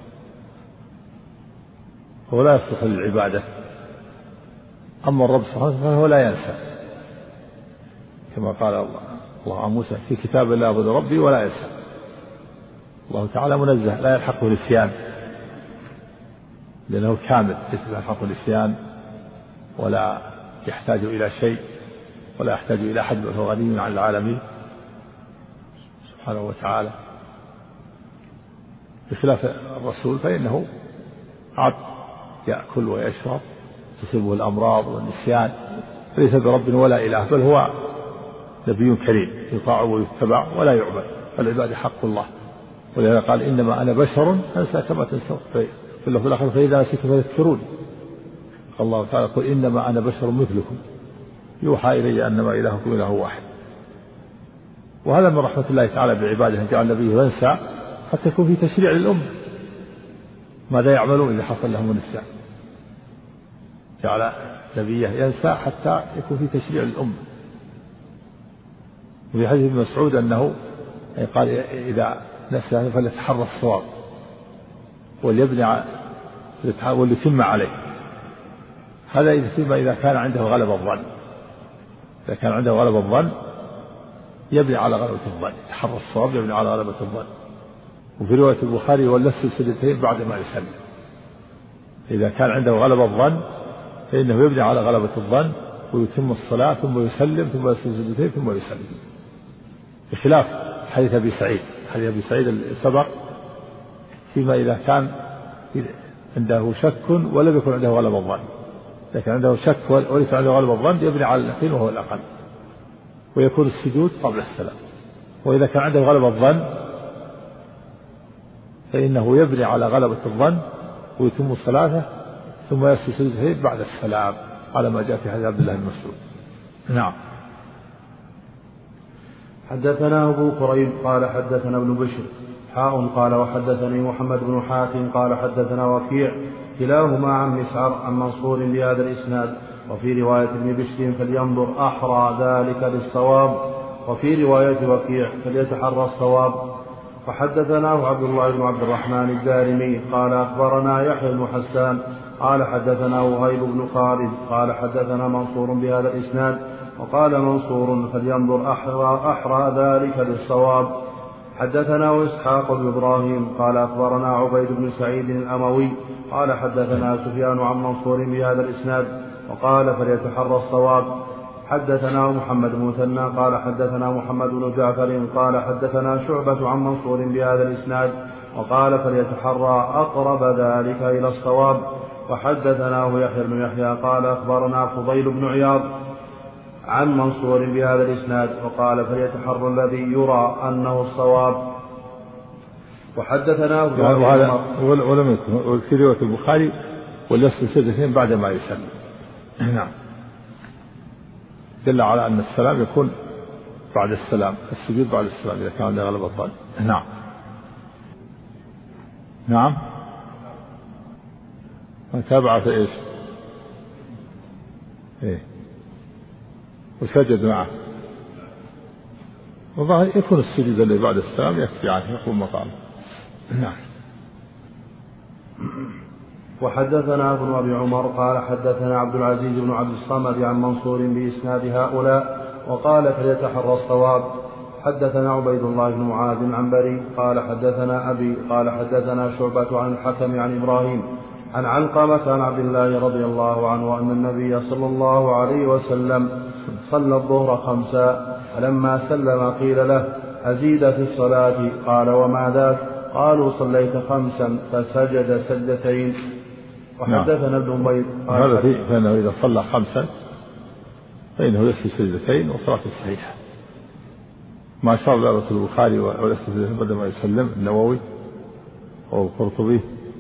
هو لا يصلح للعبادة. أما الرب سبحانه وتعالى فهو لا ينسى، كما قال الله الله عن موسى في كتاب لا يعبد ربي ولا ينسى. الله تعالى منزه لا يلحقه النسيان لأنه كامل، ليس يلحقه النسيان ولا يحتاج إلى شيء ولا يحتاج إلى أحد، بل هو غني عن العالمين سبحانه وتعالى، بخلاف الرسول فإنه عبد يأكل ويشرب تصيبه الأمراض والنسيان، ليس برب ولا إله، بل هو نبي كريم يطاع ويتبع ولا يعبد، فالعباد حق الله. ولهذا قال إنما أنا بشر أنسى كما تنسون في الله في الآخرة فإذا نسيت فذكروني. الله تعالى يقول إنما أنا بشر مثلكم يوحى إلي أنما إلهكم إله واحد. وهذا من رحمة الله تعالى بعباده، جعل نبيه ينسى حتى يكون في تشريع للأمة ماذا يعملون إذا حصل لهم النسيان، جعل نبيه ينسى حتى يكون في تشريع للأمة. وفي حديث ابن مسعود أنه قال إذا نسي فليتحرى الصواب وليبني وليتم عليه. هذا إذا إذا كان عنده غلبة الظن، إذا كان عنده غلبة الظن يبني على غلبة الظن، يتحرى الصواب يبني على غلبة الظن. وفي رواية البخاري ولنفس السجدتين بعد ما يسلم، إذا كان عنده غلبة الظن فإنه يبني على غلبة الظن ويتم الصلاة ثم يسلم ثم يسجد السجدتين ثم يسلم، بخلاف حديث أبي سعيد. حديث أبي سعيد السبق فيما إذا كان عنده شك ولم يكن عنده غلبة الظن، لكن عنده شك وليس عنده غلبة الظن يبني على اليقين وهو الأقل، ويكون السجود قبل السلام. وإذا كان عنده غلبة الظن فإنه يبني على غلبة الظن ويتم صلاته ثم يسجد بعد السلام على ما جاء في حديث عبد الله بن مسعود. نعم. حدثنا أبو كريب قال حدثنا ابن بشر حاء قال وحدثني محمد بن حاتم قال حدثنا وكيع كلاهما عن مسعر عن منصور بهذا الإسناد. وفي رواية ابن بشر فلينظر أحرى ذلك للصواب، وفي رواية وكيع فليتحرى الصواب. وحدثناه عبد الله بن عبد الرحمن الدارمي قال أخبرنا يحيى بن حسان قال حدثنا وهيب بن خالد قال حدثنا منصور بهذا الإسناد. وقال منصور فلينظر أحرى, أحرى ذلك للصواب. حدثنا إسحاق بن إبراهيم قال أخبرنا عبيد بن سعيد الأموي قال حدثنا سفيان عن منصور بهذا الإسناد. وقال فليتحرى الصواب. حدثنا محمد بن مثنى قال حدثنا محمد بن جعفر قال حدثنا شعبة عن منصور بهذا الإسناد وقال فليتحرى أقرب ذلك إلى الصواب. وحدثناه يحيى بن يحيى قال أخبرنا فضيل بن عياض عن منصور بهذا الإسناد وقال فليتحرى الذي يرى أنه الصواب. وحدثنا وهذا ولم يكن في رواية البخاري وليسجد سجدتين بعد ما يسلم. نعم دل على أن السلام يكون بعد السلام، السجود بعد السلام إذا كان غلب الظن. نعم نعم تابع في إيش إيه وسجد معه والله يكون السجود اللي بعد السلام يكفي عنه يقوم مقامه. نعم. وحدثنا ابن أبي عمر قال حدثنا عبد العزيز بن عبد الصمد عن منصور بإسناد هؤلاء وقال فليتحرى الصواب. حدثنا عبيد الله بن معاذ عن بري قال حدثنا أبي قال حدثنا شعبة عن الحكم عن إبراهيم عن علقمة عن عبد الله رضي الله عنه أن النبي صلى الله عليه وسلم صلى الظهر خمسا فلما سلم قيل له أزيد في الصلاة قال وما ذاك قالوا صليت خمسا فسجد سجدتين. وحدثنا ابن بيض هذا فيه فإنه إذا صلى خمسا فإنه يسجد سجدتين وصلاته صحيحة ما شاء الله رسول البخاري ويسجد بعد ما يسلم النووي أو القرطبي.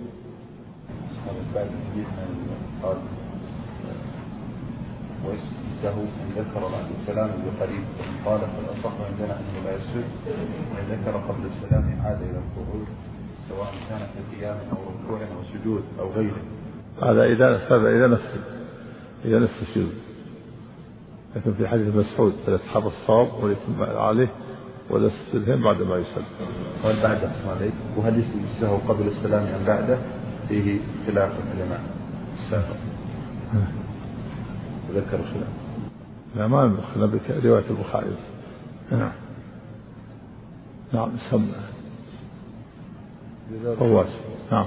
قال ويسجده إن ذكر بعد السلام بقريب قال فالأصح عندنا أنه لا يسجد وإن ذكر قبل السلام عاد إلى القعود سواء كان في قيام أو ركوع أو سجود أو غيره. هذا إذا إذا نسي إذا نسي السجود. لكن في حديث مسعود فليتحرى الصواب وليتم عليه ولا السجدين بعد ما يسلم. قال بعده عليك وهل يسجده قبل السلام أم بعده فيه خلاف العلماء السابق ذكر خلاف. لا ما نخلى برواية البخاري. نعم نعم سمع فواس. نعم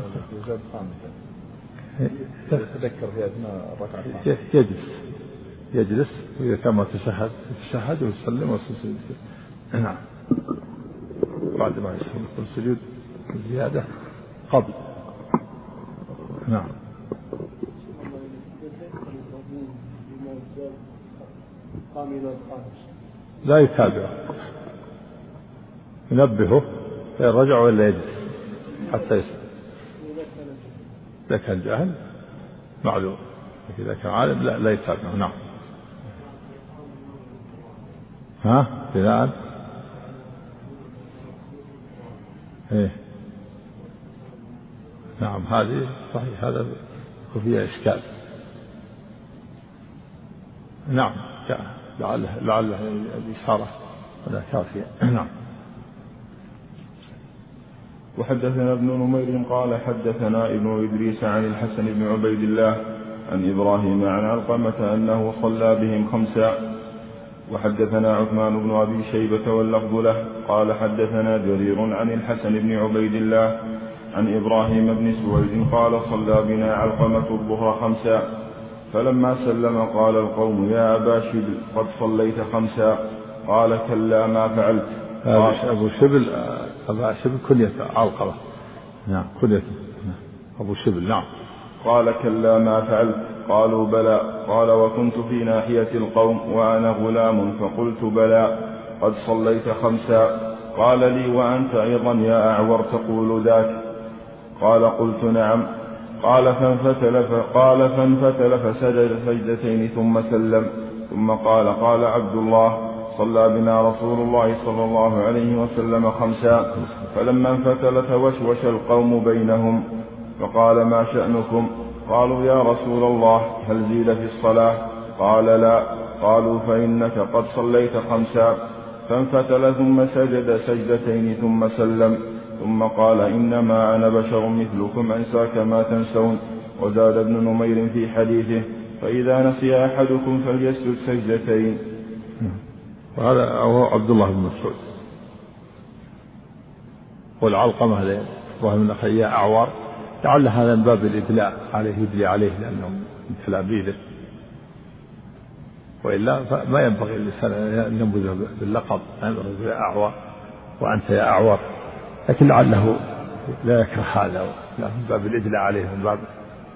يتذكر في أثناء الركعة يجلس يجلس وإذا كان ما تشهد يتشهد ويسلم ويسجد. نعم بعد ما يسلم يكون السجود زيادة قبل. نعم لا يتابعه ينبهه فيرجع ولا يجلس حتى يسلم. إذا كان جاهل معلوم إذا كان عالم لا لا يتابعه. نعم ها بناء إيه نعم هذه صحيح هذا وفيها إشكال. نعم لعله لعله الإشارة ولا كافية. نعم. وحدثنا ابن نمير قال حدثنا ابن إدريس عن الحسن بن عبيد الله عن إبراهيم عن علقمة أنه صلى بهم خمسا. وحدثنا عثمان بن أبي شيبة واللفظ له قال حدثنا جرير عن الحسن بن عبيد الله عن إبراهيم بن سويد قال صلى بنا علقمة الظهر خمسا فلما سلم قال القوم يا أبا شبل قد صليت خمسا قال كلا ما فعلت. أبو شبل أبا شبل كنية علقمة. نعم كنية أبو شبل. نعم قال كلا ما فعلت قالوا بلى قال وكنت في ناحية القوم وأنا غلام فقلت بلى قد صليت خمسا قال لي وأنت أيضا يا أعور تقول ذاك قال قلت نعم قال فانفتل فقال فانفتل فسجد سجدتين ثم سلم ثم قال قال عبد الله صلى بنا رسول الله صلى الله عليه وسلم خمسا فلما انفتل توشوش القوم بينهم فقال ما شأنكم قالوا يا رسول الله هل زيد في الصلاة قال لا قالوا فإنك قد صليت خمسا فانفتل ثم سجد سجدتين ثم سلم ثم قال إنما أنا بشر مثلكم أنسى كما تنسون. وزاد ابن نمير في حديثه فإذا نسي أحدكم فليسجد سجدتين. وهذا هو عبد الله بن مسعود. والعلقمة هذا إبراهيم بن أخي أعور لعل هذا من باب الإدلاء عليه يدلي عليه لأنه من تلاميذه وإلا ما ينبغي للإنسان أن ينبذه باللقب يا أعور وأنت يا أعور، لكن لعله لا يكره هذا من باب الإدلاء عليه، من باب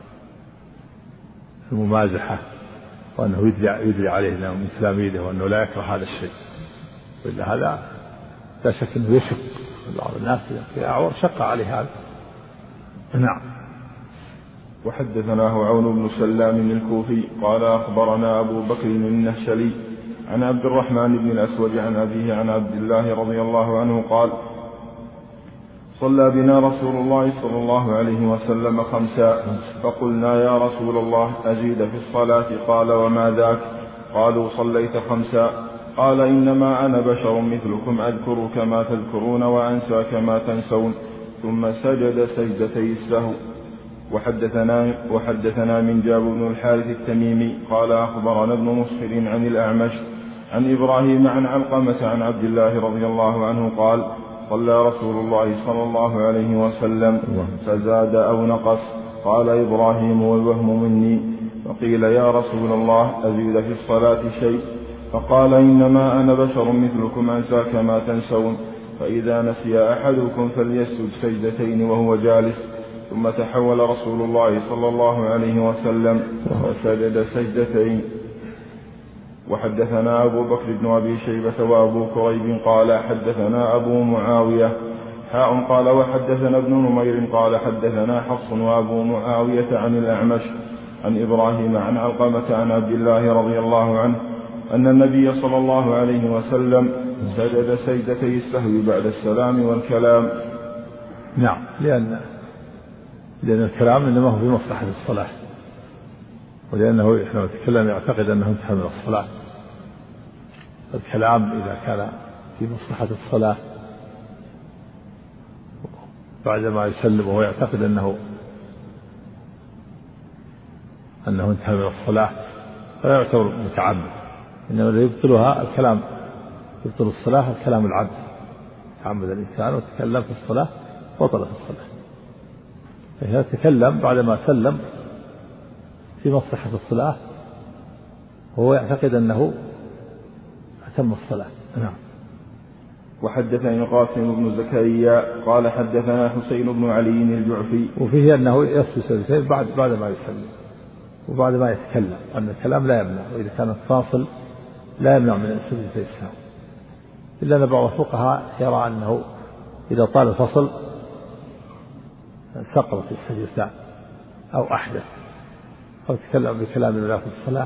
الممازحة، وأنه يدري, يدري عليه من تلاميذه وأنه لا يكره هذا الشيء، وإلا هذا لا شك أنه يشق بعض الناس في أعور شق عليه هذا. نعم. وحدثناه عون بن سلام الكوفي قال أخبرنا أبو بكر النهشلي عن عبد الرحمن بن الأسود عن أبيه عن عبد الله رضي الله عنه قال صلى بنا رسول الله صلى الله عليه وسلم خمسا فقلنا يا رسول الله أزيد في الصلاة؟ قال وما ذاك؟ قالوا صليت خمسا. قال إنما أنا بشر مثلكم أذكر كما تذكرون وأنسى كما تنسون. ثم سجد سجدتي السهو. وحدثنا, وحدثنا من جاب بن الحارث التميمي قال أخبرنا ابن مسخر عن الأعمش عن إبراهيم عن علقمة عن عبد الله رضي الله عنه قال صلى رسول الله صلى الله عليه وسلم فزاد أو نقص. قال إبراهيم والوهم مني. فقيل يا رسول الله أزيد في الصلاة شيء؟ فقال إنما أنا بشر مثلكم أنسى كما تنسون، فإذا نسي أحدكم فليسجد سجدتين وهو جالس. ثم تحول رسول الله صلى الله عليه وسلم وسجد سجدتين. وحدثنا أبو بكر بن أبي شيبة وأبو كريب قال حدثنا أبو معاوية حاء قال وحدثنا ابن نمير قال حدثنا حفص وأبو معاوية عن الأعمش عن إبراهيم عن علقمة عن عبد الله رضي الله عنه أن النبي صلى الله عليه وسلم سجد سجدتي السهو بعد السلام والكلام. نعم، لأن لأن الكلام إنما هو في مصلحة الصلاة، ولأنه إحنا نتكلم يعتقد أنه انتهى من الصلاة. الكلام إذا كان في مصلحة الصلاة بعدما يسلم وهو يعتقد أنه أنه انتهى من الصلاة فلا يعتبر متعمد، إنما الذي يبطلها الكلام، يبطل الصلاة الكلام العبد. تعمد الإنسان وتكلم في الصلاة بطلت الصلاة. فإذا تكلم بعدما سلم في مصلحة الصلاة وهو يعتقد أنه أتم الصلاة. نعم. وحدثني القاسم بن زكريا قال حدثنا حسين بن علي الجعفي. وفيه أنه يسجد سجدتين بعد بعد ما يسلم وبعد ما يتكلم، أن الكلام لا يمنع، وإذا كان فاصل لا يمنع من سجدتي السهو، إلا أن بعض الفقهاء يرى أنه إذا طال الفصل سقطت السجدتان أو أحدث أو تكلم بكلام لا في الصلاة.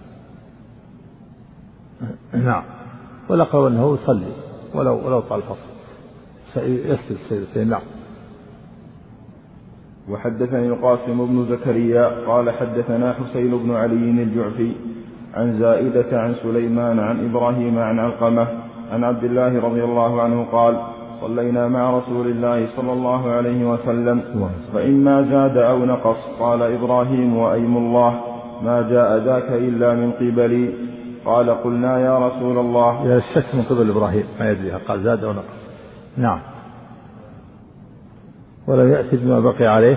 نعم. والأقرب أنه يصلي ولو ولو طال الفصل يسجد السجدتين. نعم. وحدثني القاسم بن زكريا قال حدثنا حسين بن علي الجعفي عن زائدة عن سليمان عن إبراهيم عن علقمة عن عبد الله رضي الله عنه قال صلينا مع رسول الله صلى الله عليه وسلم فإما زاد أو نقص. قال إبراهيم وأيم الله ما جاء ذاك إلا من قبلي. قال قلنا يا رسول الله. يا الشك من قبل إبراهيم ما يدريها، قال زاد أو نقص. نعم. ولم يأتي بما بقي عليه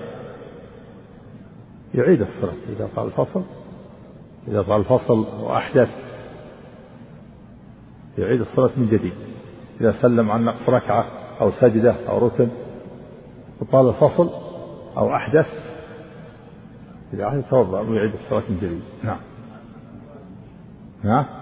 يعيد الصلاة إذا طال الفصل، إذا طال الفصل وأحدث يعيد الصلاة من جديد. إذا سلم عن نقص ركعة أو سجدة أو ركن وطال الفصل أو أحدث إذا أحدث توضأ ويعيد الصلاة من جديد. نعم. نعم.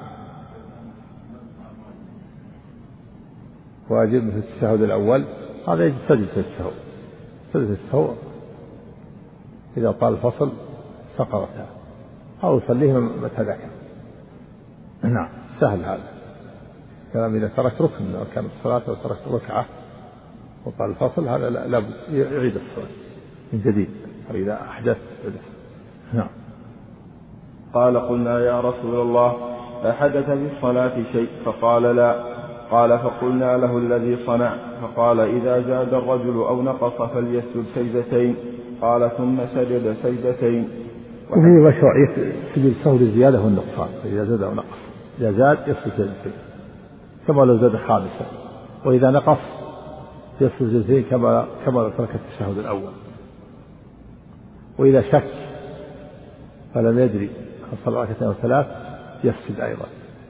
واجب مثل التشهد الأول هذا يجب سجدة السهو. سجدة السهو إذا طال الفصل سقطتها أو يصليه متى ذكر. نعم. سهل هذا كلام. إذا ترك ركن أو كان الصلاة وترك ركعة وطال الفصل هذا لا يعيد الصلاة من جديد إذا أحدث. نعم. قال قلنا يا رسول الله أحدث في الصلاة شيء؟ فقال لا. قال فقلنا له الذي صنع؟ فقال إذا زاد الرجل أو نقص فليسجد سجدتين. قال ثم سجد سجدتين. وفيه مشروعية سجود السهو للزيادة والنقصان، إذا زاد أو نقص. إذا زاد يسجد سجدتين كما لو زاد خامسا، وإذا نقص يسجد سجدتين كما كما لو ترك التشهد الأول. وإذا شك فلم يدري صلى ركعتين أو ثلاث يسجد أيضا،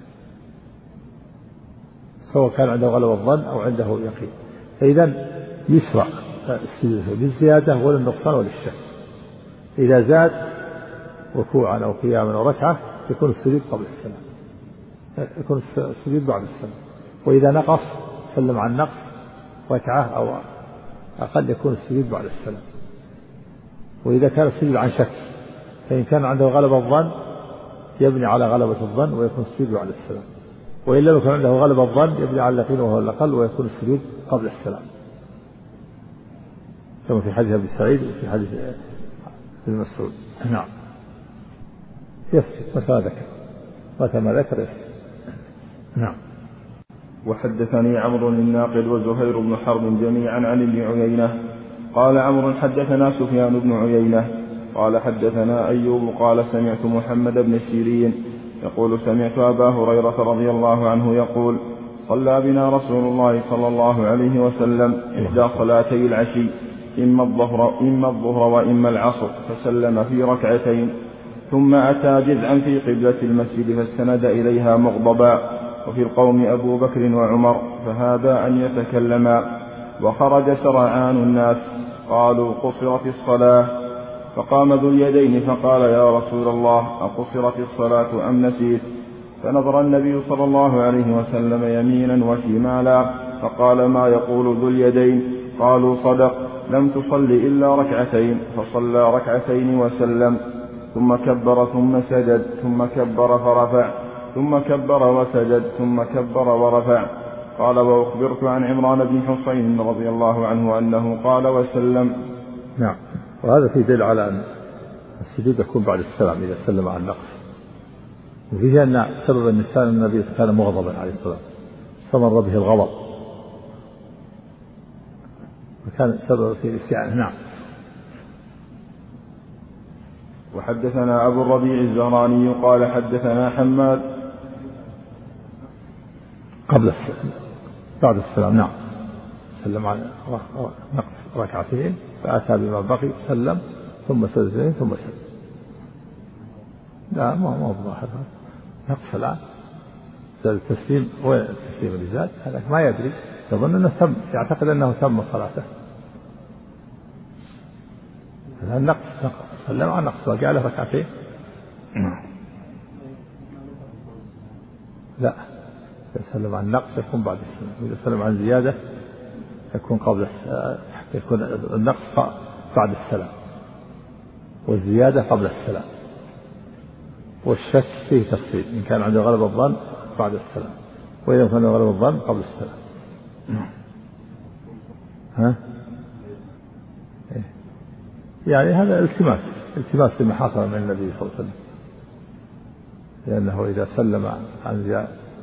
سواء كان عنده غلبة الظن أو عنده يقين. فإذا يشرع السجود بالزيادة ولا النقصان ولا الشك. إذا زاد ركوعا أو قياما أو ركعة يكون السجود قبل السلام، يكون السجود بعد السلام. وإذا نقص سلم عن نقص ركعة أو أقل يكون السجود بعد السلام. وإذا كان السجود عن شك فإن كان عنده غلبة الظن يبني على غلبة الظن ويكون السجود بعد السلام، وإلا لو كان عنده غلبة الظن يبني على اليقين وهو الأقل ويكون السجود قبل السلام، كما في حديث أبي سعيد وفي حديث ابن مسعود. نعم يسجد متى ذكر متى ما ذكر يسجد. نعم. وحدثني عمرو الناقد وزهير بن حرب جميعا عن ابن عيينة قال عمرو حدثنا سفيان بن عيينة قال حدثنا أيوب قال سمعت محمد بن سيرين يقول سمعت أبا هريرة رضي الله عنه يقول صلى بنا رسول الله صلى الله عليه وسلم إحدى صلاتي العشي إما الظهر, إما الظهر وإما العصر فسلم في ركعتين ثم أتى جذعا في قبلة المسجد فاستند إليها مغضبا وفي القوم أبو بكر وعمر فهذا أن يتكلما وخرج سرعان الناس قالوا قصرت الصلاة فقام ذو اليدين فقال يا رسول الله أقصرت الصلاة أم نسيت؟ فنظر النبي صلى الله عليه وسلم يمينا وشمالا فقال ما يقول ذو اليدين؟ قالوا صدق لم تصل إلا ركعتين. فصلى ركعتين وسلم ثم كبر ثم سجد ثم كبر فرفع ثم كبر وسجد ثم كبر ورفع. قال وأخبرت عن عمران بن حصين رضي الله عنه أنه قال وسلم. نعم. وهذا في دليل على أن السجود يكون بعد السلام إذا سلم عن نقص. وفيه أن سبب النسيان النبي كان مغضبا عليه الصلاة فمر به الغضب وكان سبب في النسيان. نعم. وحدثنا أبو الربيع الزهراني قال حدثنا حماد قبل السلام بعد السلام. نعم. سلم عن نقص ركعتين فأتى بما بقي سلم ثم سجدين ثم سلم. لا ما هو ظاهر نقص الآن زاد التسليم وين التسليم اللي زاد هذا ما يدري يظن أنه تم يعتقد أنه تم صلاته. هذا النقص سلم عن نقص وقع له ركعتين. لا إذا سلم عن نقص يكون بعد السلام وإذا سلم عن زيادة يكون قبل يكون النقص بعد السلام والزيادة قبل السلام. والشك فيه تفصيل إن كان عنده غلبة الظن بعد السلام وإذا كان عنده غلبة الظن قبل السلام. ها؟ يعني هذا التماس التماس لما حصل من النبي صلى الله عليه وسلم لأنه إذا سلم عن زيادة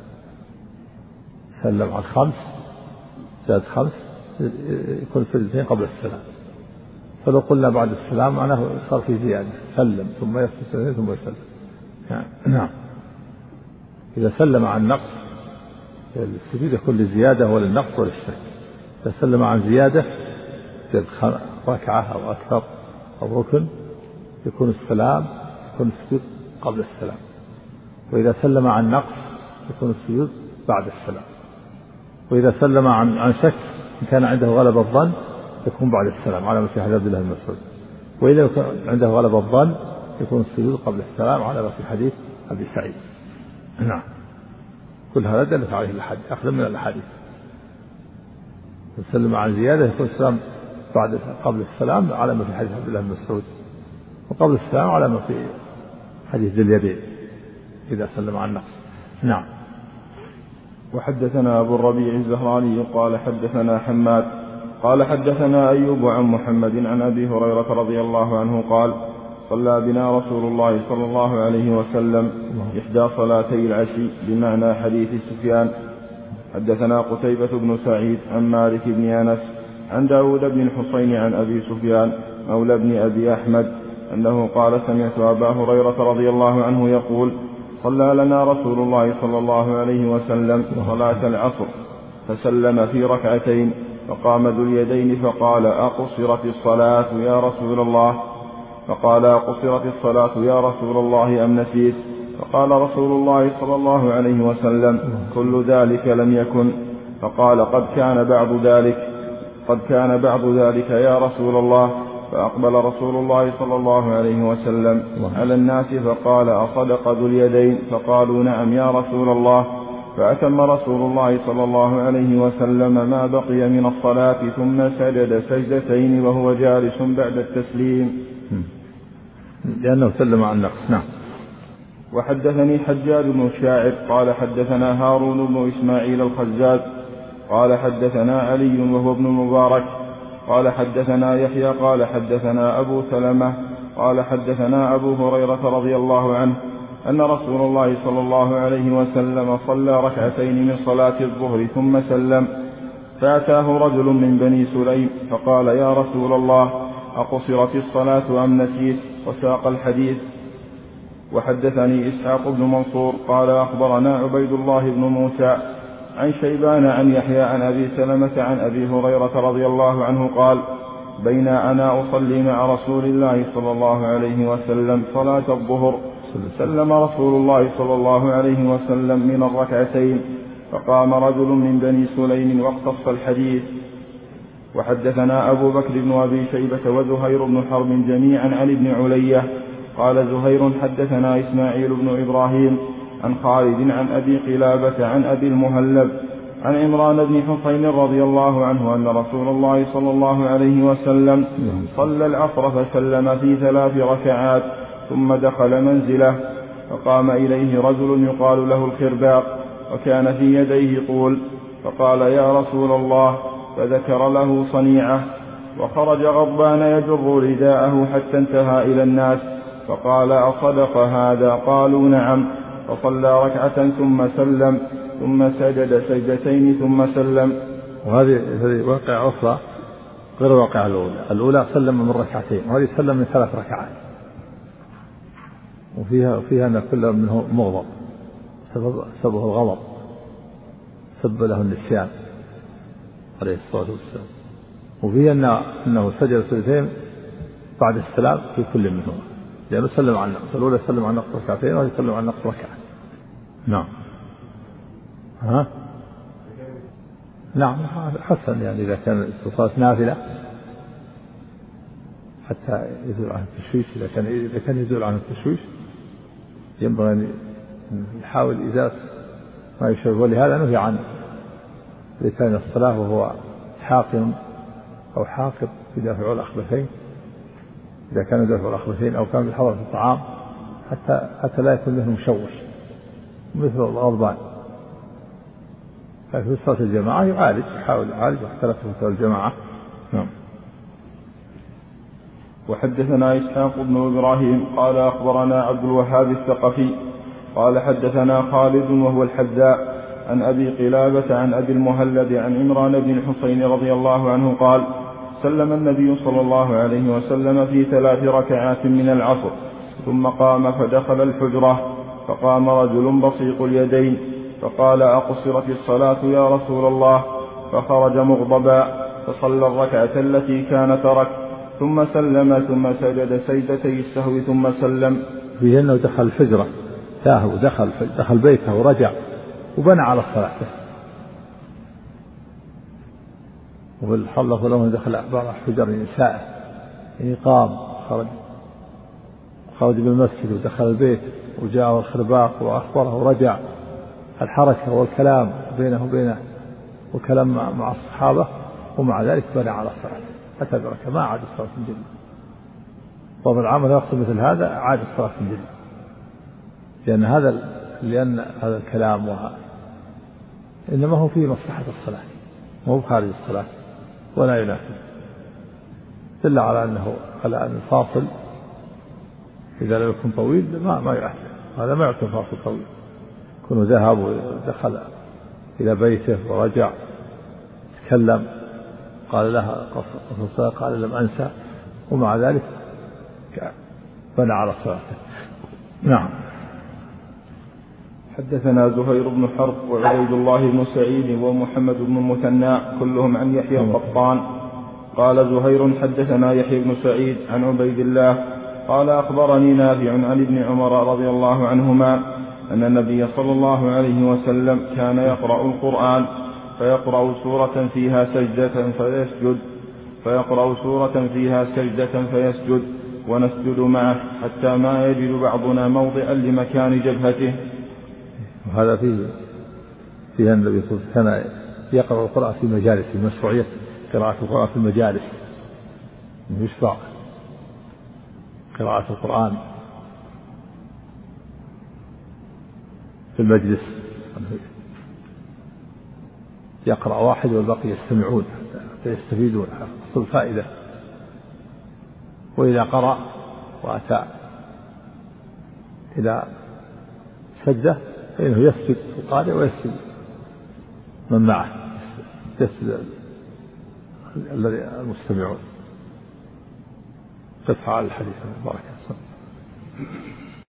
سلم عن خمس زاد خمس يكون سجدتين قبل السلام. فلو قلنا بعد السلام معناه صار في زيادة سلم ثم يسجد ثم يسلم. نعم. إذا سلم عن نقص السجود يكون للزيادة ولا النقص ولا الشك. إذا سلم عن زيادة ركعة أو أكثر أو ركن يكون السلام يكون السجود قبل السلام. وإذا سلم عن نقص يكون السجود بعد السلام. وإذا سلم عن عن شك إن كان عنده غلبة الظن يكون بعد السلام على ما في حديث عبد الله بن مسعود. وإذا كان عنده غلبة الظن يكون السجود قبل السلام على ما في حديث أبي سعيد. نعم. كل هذا دلت عليه الحديث أخذ من الحديث. سلم عن زيادة يكون السلام بعد قبل السلام على ما في حديث عبد الله بن مسعود وقبل السلام على ما في حديث ذي اليدين إذا سلم عن نقص. نعم. وحدثنا أبو الربيع الزهراني قال حدثنا حماد قال حدثنا أيوب عن محمد عن أبي هريرة رضي الله عنه قال صلى بنا رسول الله صلى الله عليه وسلم إحدى صلاتي العشي بمعنى حديث سفيان. حدثنا قتيبة بن سعيد عن مالك بن أنس عن داود بن الحصين عن أبي سفيان مولى بن أبي أحمد أنه قال سمعت أبا هريرة رضي الله عنه يقول صلى لنا رسول الله صلى الله عليه وسلم صلاة العصر فسلم في ركعتين فقام ذو اليدين فقال أقصرت الصلاة يا رسول الله؟ فقال أقصرت الصلاة يا رسول الله أم نسيت؟ فقال رسول الله صلى الله عليه وسلم كل ذلك لم يكن. فقال قد كان بعض ذلك قد كان بعض ذلك يا رسول الله. فأقبل رسول الله صلى الله عليه وسلم على الناس فقال أصدق ذو اليدين؟ فقالوا نعم يا رسول الله. فأتم رسول الله صلى الله عليه وسلم ما بقي من الصلاة ثم سجد سجدتين وهو جالس بعد التسليم، لأنه سلم عن النقص. نعم. وحدثني حجاج بن الشاعر قال حدثنا هارون بن إسماعيل الخزاز قال حدثنا علي وهو ابن المبارك قال حدثنا يحيى قال حدثنا أبو سلمة قال حدثنا أبو هريرة رضي الله عنه أن رسول الله صلى الله عليه وسلم صلى ركعتين من صلاة الظهر ثم سلم، فأتاه رجل من بني سليم فقال يا رسول الله أقصرت الصلاة أم نسيت؟ وساق الحديث. وحدثني إسحاق بن منصور قال أخبرنا عبيد الله بن موسى عن شيبان عن يحيى عن أبي سلمة عن أبي هريرة رضي الله عنه قال بين أنا أصلي مع رسول الله صلى الله عليه وسلم صلاة الظهر سلم رسول الله صلى الله عليه وسلم من الركعتين، فقام رجل من بني سليم واقتص الحديث. وحدثنا أبو بكر بن أبي شيبة وزهير بن حرب جميعا عن ابن علية قال زهير حدثنا إسماعيل بن إبراهيم عن خالد عن أبي قلابة عن أبي المهلب عن عمران بن حصين رضي الله عنه أن رسول الله صلى الله عليه وسلم صلى العصر فسلم في ثلاث ركعات ثم دخل منزله، فقام إليه رجل يقال له الخرباق وكان في يديه طول، فقال يا رسول الله، فذكر له صنيعه، وخرج غضبان يجر رداءه حتى انتهى إلى الناس، فقال أصدق هذا؟ قالوا نعم. فصلى ركعة ثم سلم ثم سجد سجدتين ثم سلم. وهذه هذه واقعة أخرى غير الواقعة الأولى. الأولى سلم من ركعتين وهذه سلم من ثلاث ركعات، وفيها فيها أن كل منه مغضب سبب سببه الغضب، سب له النسيان عليه الصلاة والسلام، وفيها أنه, أنه سجد سجدتين بعد السلام في كل منهما، لأنه سلم عن نقص. الأولى سلم عن نقص ركعتين وهذه سلم عن نقص ركعة. نعم. ها؟ نعم حسن، يعني إذا كان الصلاة نافلة حتى يزول عن التشويش، إذا كان إذا كان يزول عن التشويش ينبغي أن يحاول إزالة ما يشوش، ولهذا نهي عن لسان الصلاة وهو حاقن أو حاقب يدافع الأخبثين، إذا كان يدافع الأخبثين أو كان بحضرة الطعام حتى حتى لا يكون منه مشوش مثل الغضبان. ففي صلاة الجماعة يعالج، يحاول يعالج واختلف في الجماعة. نعم. وحدثنا إسحاق بن إبراهيم قال أخبرنا عبد الوهاب الثقفي قال حدثنا خالد وهو الحذاء عن أبي قلابة عن أبي المهلب عن عمران بن الحصين رضي الله عنه قال سلم النبي صلى الله عليه وسلم في ثلاث ركعات من العصر ثم قام فدخل الحجرة، فقام رجل بصيق اليدين فقال أقصرت الصلاة يا رسول الله؟ فخرج مغضبا فصلى الركعة التي كان ترك ثم سلم ثم سجد سجدتي السهو ثم سلم. فيه أنه دخل الحجرة تاه دخل دخل بيته ورجع وبنى على صلاته، والحلف له دخل بعض حجر نساء، يعني قام خرج خرج بالمسجد ودخل البيت وجاءه الخرباق وأخبره ورجع. الحركة والكلام بينه وبينه وكلام مع الصحابة، ومع ذلك بنى على الصلاة حتى درك ما عاد الصلاة من جديد. طب العمل يقصد مثل هذا عاد الصلاة من جديد، لأن هذا لأن هذا الكلام وهذا إنما هو فيه مصلحة الصلاة، مو خارج الصلاة ولا ينافي، دل على أنه على أن الفاصل إذا لم يكن طويل ما ما يؤثر. هذا ما يعتبر فاصل طويل، كونه ذهب ودخل إلى بيته ورجع تكلم قال لها قصة قال لم أنسى، ومع ذلك بنى على صلاته. نعم. حدثنا زهير بن حرب وعبيد الله بن سعيد ومحمد بن المثنى كلهم عن يحيى القطان قال زهير حدثنا يحيى بن سعيد عن عبيد الله قال أخبرني نافع عن ابن عمر رضي الله عنهما أن النبي صلى الله عليه وسلم كان يقرأ القرآن فيقرأ سورة فيها سجدة فيسجد فيقرأ سورة فيها سجدة فيسجد ونسجد معه حتى ما يجد بعضنا موضعا لمكان جبهته. وهذا فيه فيها النبي صلى الله عليه وسلم كان يقرأ القرآن في مجالس، في مشروعية قراءة القرآن في المجالس، يشرع قراءة القرآن في المجلس، يقرأ واحد والباقي يستمعون فيستفيدون حصل الفائدة. وإذا قرأ وأتى إلى سجدة فإنه يسجد القارئ ويسجد من معه، يسجد المستمعون. تفعل الحديث المبارك.